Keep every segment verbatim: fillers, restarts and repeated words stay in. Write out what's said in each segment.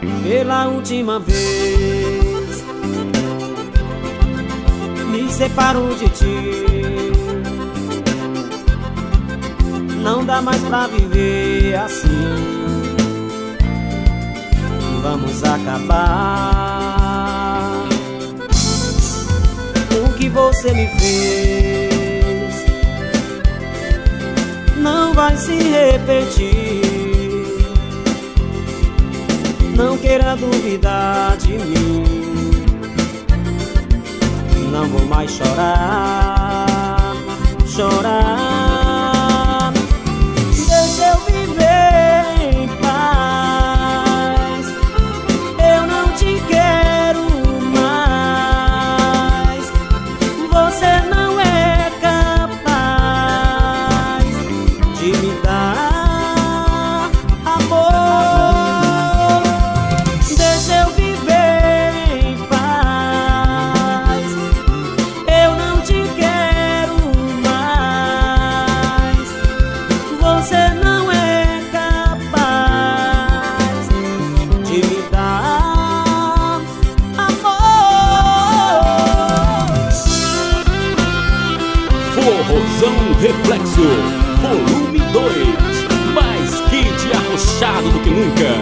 Pela última vez me separo de ti. Não dá mais pra viver assim. Vamos acabar. O que você me fez não vai se repetir. Não queira duvidar de mim. Não vou mais chorar, chorar. Deixa eu viver em paz. Eu não te quero mais. Você não é capaz de me dar amor. Deixa eu viver em paz. Eu não te quero mais. Você não é capaz de me dar amor. Forrozão Reflexo, volume dois. Mais quente e arrochado do que nunca.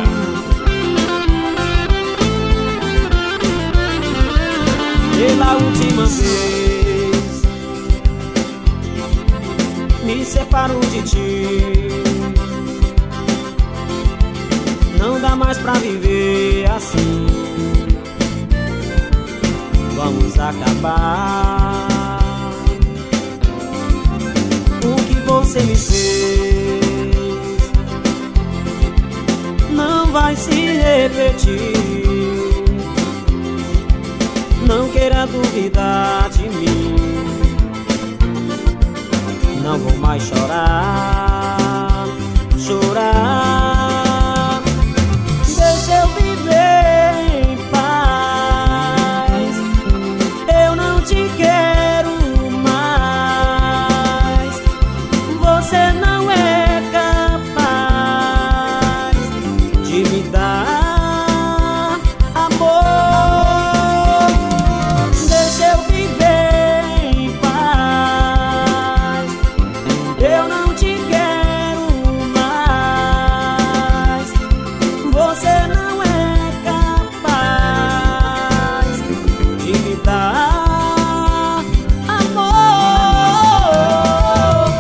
Pela última vez me separo de ti. Não dá mais pra viver assim. Vamos acabar. O que você me fez não vai se repetir. Não queira duvidar de mim. Não vou mais chorar, chorar. Deixa eu viver em paz. Eu não te quero mais. Você não é capaz de me dar amor. Deixa eu viver em paz. Eu não te quero mais. Você não é capaz de me dar amor.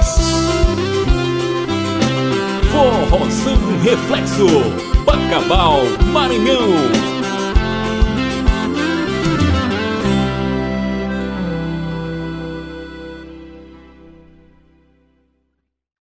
Forrozão Reflexo, Bacabal, Maranhão.